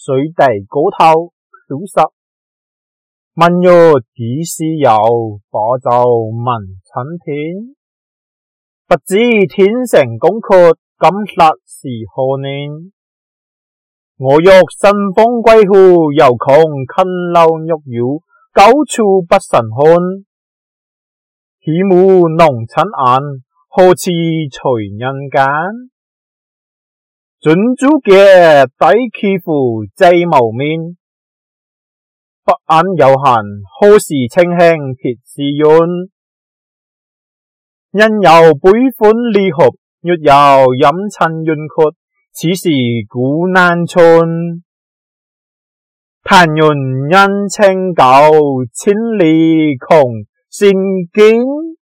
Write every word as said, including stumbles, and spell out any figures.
水地高頭漂泊。問曰幾時有，把酒問青天。不知天成宮闕，今日是何年？我欲乘風歸去，又恐近樓玉宇，高處不勝寒。起舞弄親眼，何似隨人間？盡諸家，低綺婦，寂無眠。不諳有閒，何事稱兄鐵絲鳶？人有悲歡離合，月有陰晴圓缺，此事古難全。但願人情舊，千里共嬋娟。